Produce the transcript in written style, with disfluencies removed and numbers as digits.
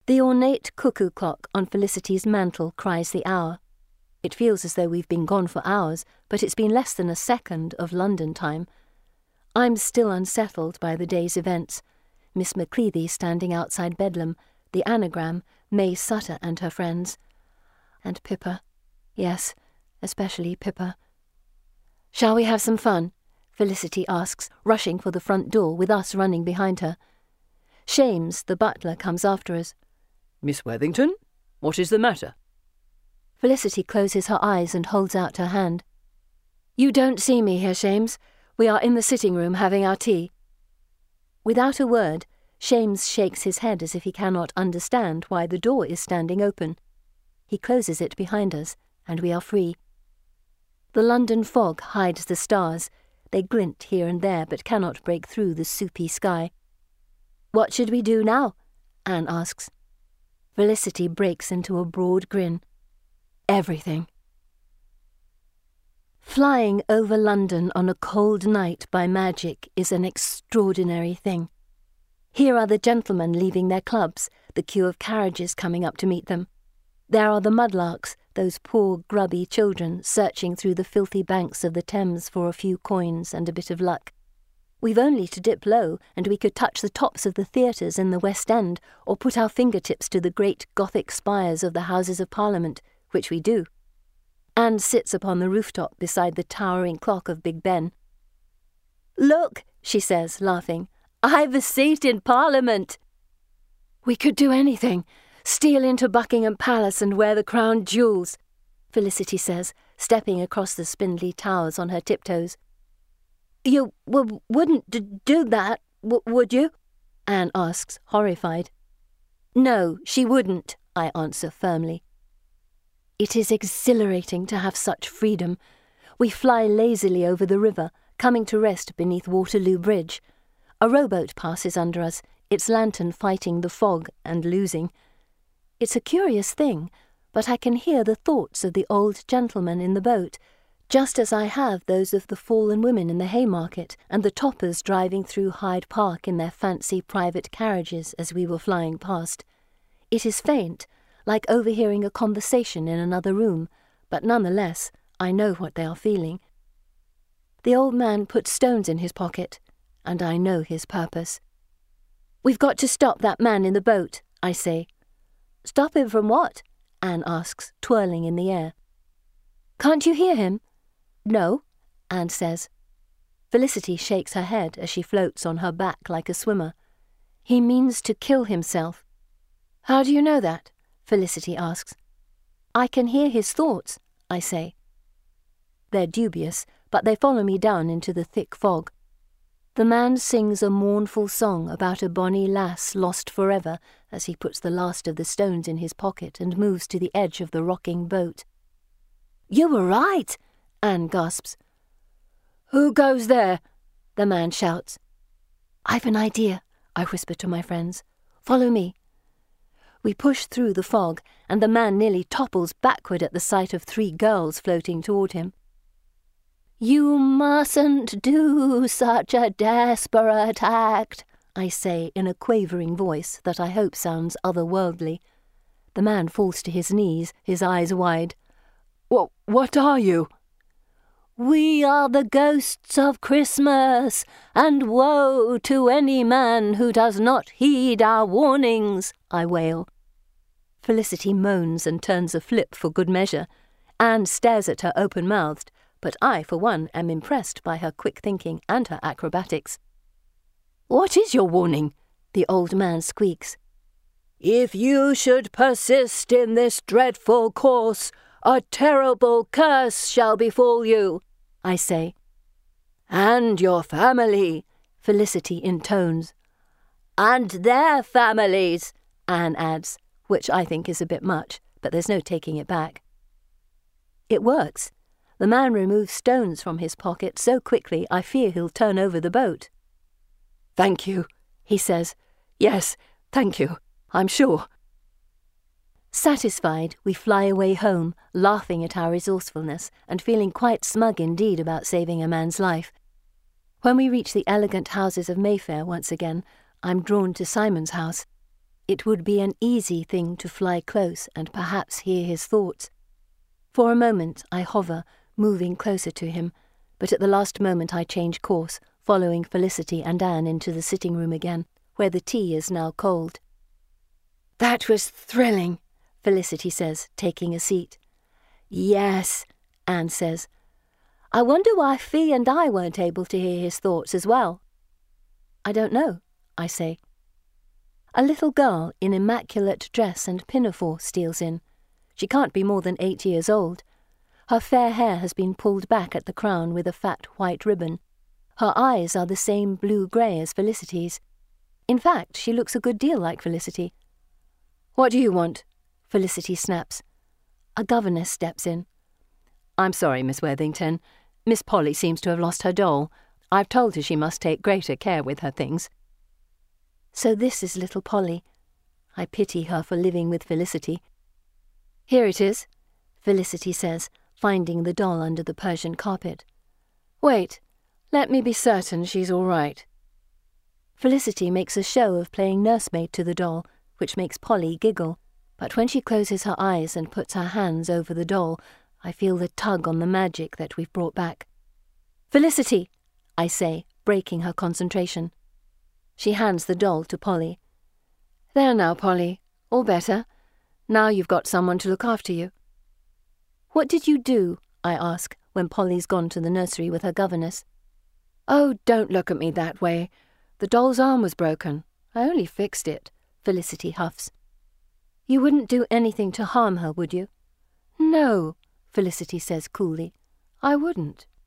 The ornate cuckoo clock on Felicity's mantel cries the hour. It feels as though we've been gone for hours, but it's been less than a second of London time. I'm still unsettled by the day's events. Miss Macleady standing outside Bedlam, the anagram, May Sutter and her friends. And Pippa. Yes, especially Pippa. "Shall we have some fun?" Felicity asks, rushing for the front door with us running behind her. Shames, the butler, comes after us. "Miss Worthington, what is the matter?" Felicity closes her eyes and holds out her hand. "You don't see me here, Shames. We are in the sitting room having our tea." Without a word, Shames shakes his head as if he cannot understand why the door is standing open. He closes it behind us, and we are free. The London fog hides the stars. They glint here and there, but cannot break through the soupy sky. "What should we do now?" Anne asks. Felicity breaks into a broad grin. "Everything." Flying over London on a cold night by magic is an extraordinary thing. Here are the gentlemen leaving their clubs, the queue of carriages coming up to meet them. There are the mudlarks, those poor grubby children searching through the filthy banks of the Thames for a few coins and a bit of luck. We've only to dip low, and we could touch the tops of the theatres in the West End, or put our fingertips to the great Gothic spires of the Houses of Parliament, which we do. Anne sits upon the rooftop beside the towering clock of Big Ben. "Look," she says, laughing, "I've a seat in Parliament." "We could do anything. Steal into Buckingham Palace and wear the crown jewels," Felicity says, stepping across the spindly towers on her tiptoes. "You wouldn't do that, would you?" Anne asks, horrified. "No, she wouldn't," I answer firmly. It is exhilarating to have such freedom. We fly lazily over the river, coming to rest beneath Waterloo Bridge. A rowboat passes under us, its lantern fighting the fog and losing. It's a curious thing, but I can hear the thoughts of the old gentleman in the boat, just as I have those of the fallen women in the Haymarket and the toppers driving through Hyde Park in their fancy private carriages as we were flying past. It is faint, like overhearing a conversation in another room, but nonetheless, I know what they are feeling. The old man puts stones in his pocket, and I know his purpose. "We've got to stop that man in the boat," I say. "Stop him from what?" Anne asks, twirling in the air. "Can't you hear him?" "No," Anne says. Felicity shakes her head as she floats on her back like a swimmer. "He means to kill himself." "How do you know that?" Felicity asks. "I can hear his thoughts," I say. They're dubious, but they follow me down into the thick fog. The man sings a mournful song about a bonny lass lost forever as he puts the last of the stones in his pocket and moves to the edge of the rocking boat. "You were right," Anne gasps. "Who goes there?" the man shouts. "I've an idea," I whisper to my friends. "Follow me." We push through the fog, and the man nearly topples backward at the sight of 3 girls floating toward him. "You mustn't do such a desperate act," I say in a quavering voice that I hope sounds otherworldly. The man falls to his knees, his eyes wide. What are you?" "We are the ghosts of Christmas, and woe to any man who does not heed our warnings," I wail. Felicity moans and turns a flip for good measure. Anne stares at her open-mouthed, but I, for one, am impressed by her quick thinking and her acrobatics. "What is your warning?" the old man squeaks. "If you should persist in this dreadful course, a terrible curse shall befall you," I say. "And your family," Felicity intones. "And their families," Anne adds, which I think is a bit much, but there's no taking it back. It works. The man removes stones from his pocket so quickly I fear he'll turn over the boat. "Thank you," he says. "Yes, thank you, I'm sure." Satisfied, we fly away home, laughing at our resourcefulness and feeling quite smug indeed about saving a man's life. When we reach the elegant houses of Mayfair once again, I'm drawn to Simon's house. It would be an easy thing to fly close and perhaps hear his thoughts. For a moment I hover, moving closer to him, but at the last moment I change course, following Felicity and Anne into the sitting room again, where the tea is now cold. "That was thrilling," Felicity says, taking a seat. "Yes," Anne says. "I wonder why Fee and I weren't able to hear his thoughts as well." "I don't know," I say. A little girl in immaculate dress and pinafore steals in. She can't be more than 8 years old. Her fair hair has been pulled back at the crown with a fat white ribbon. Her eyes are the same blue-grey as Felicity's. In fact, she looks a good deal like Felicity. "What do you want?" Felicity snaps. A governess steps in. "I'm sorry, Miss Worthington. Miss Polly seems to have lost her doll. I've told her she must take greater care with her things." So this is little Polly. I pity her for living with Felicity. "Here it is," Felicity says, finding the doll under the Persian carpet. "Wait, let me be certain she's all right." Felicity makes a show of playing nursemaid to the doll, which makes Polly giggle. But when she closes her eyes and puts her hands over the doll, I feel the tug on the magic that we've brought back. "Felicity," I say, breaking her concentration. She hands the doll to Polly. "There now, Polly, all better. Now you've got someone to look after you." "What did you do?" I ask, when Polly's gone to the nursery with her governess. "Oh, don't look at me that way. The doll's arm was broken. I only fixed it," Felicity huffs. "You wouldn't do anything to harm her, would you?" "No," Felicity says coolly. "I wouldn't."